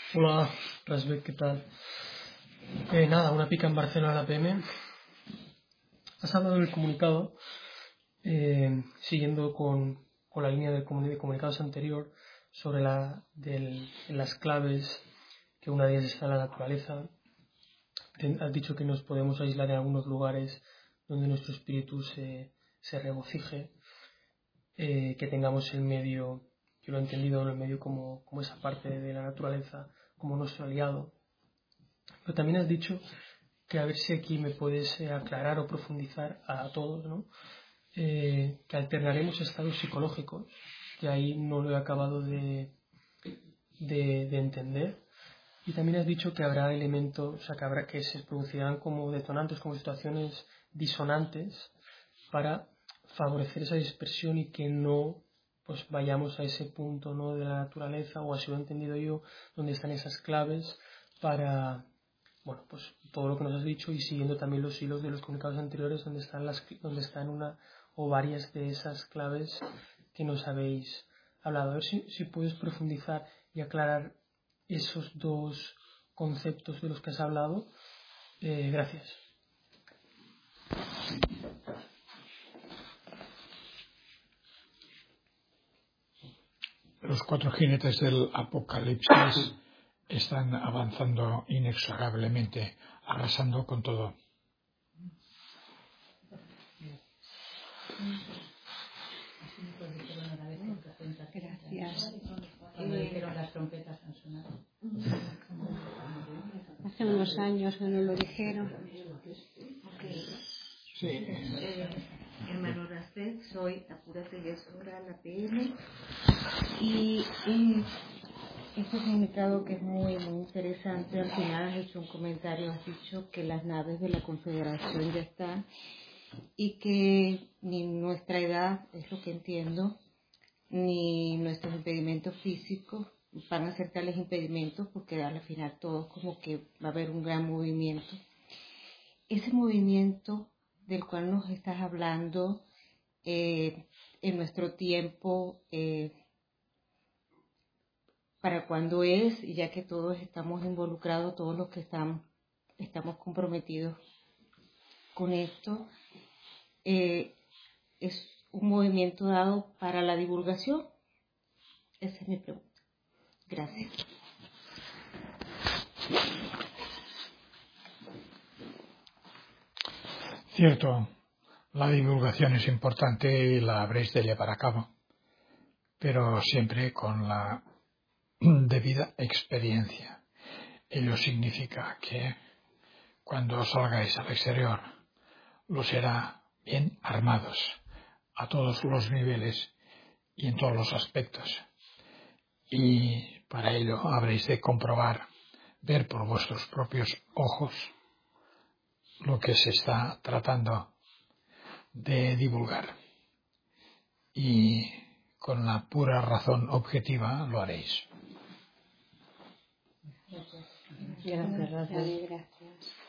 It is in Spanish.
Hola, Rasbek, ¿qué tal? Nada, una pica en Barcelona a la PM. Has hablado del comunicado, siguiendo con la línea de comunicados anterior, sobre las claves, que una de ellas está la naturaleza. Has dicho que nos podemos aislar en algunos lugares donde nuestro espíritu se regocije, que tengamos el medio, yo lo he entendido, el medio como esa parte de la naturaleza, como nuestro aliado. Pero también has dicho que a ver si aquí me puedes aclarar o profundizar a todos, ¿no? Que alternaremos estados psicológicos, que ahí no lo he acabado de entender. Y también has dicho que habrá elementos, o sea, que se producirán como detonantes, como situaciones disonantes para favorecer esa dispersión y que no pues vayamos a ese punto, ¿no?, de la naturaleza, o así lo he entendido yo, donde están esas claves para, bueno, pues todo lo que nos has dicho, y siguiendo también los hilos de los comunicados anteriores, donde están una o varias de esas claves que nos habéis hablado. A ver si puedes profundizar y aclarar esos dos conceptos de los que has hablado. Gracias. Los 4 jinetes del Apocalipsis están avanzando inexorablemente, arrasando con todo. Gracias. Las trompetas han sonado. Hace unos años no lo dijeron. Sí. Hermano Rasbek, soy Apúrate ya es hora, la PM. Y este comunicado, que es muy, muy interesante, al final has hecho un comentario, has dicho que las naves de la Confederación ya están y que ni nuestra edad, es lo que entiendo, ni nuestros impedimentos físicos van a ser tales impedimentos, porque al final todo como que va a haber un gran movimiento. Ese movimiento del cual nos estás hablando en nuestro tiempo, para cuándo es, y ya que todos estamos involucrados, todos los que estamos comprometidos con esto, es un movimiento dado para la divulgación. Esa es mi pregunta. Gracias. Cierto, la divulgación es importante y la habréis de llevar a cabo, pero siempre con la debida experiencia. Ello significa que cuando salgáis al exterior lo será bien armados a todos los niveles y en todos los aspectos. Y para ello habréis de comprobar, ver por vuestros propios ojos lo que se está tratando de divulgar. Y con la pura razón objetiva lo haréis. Gracias. Gracias.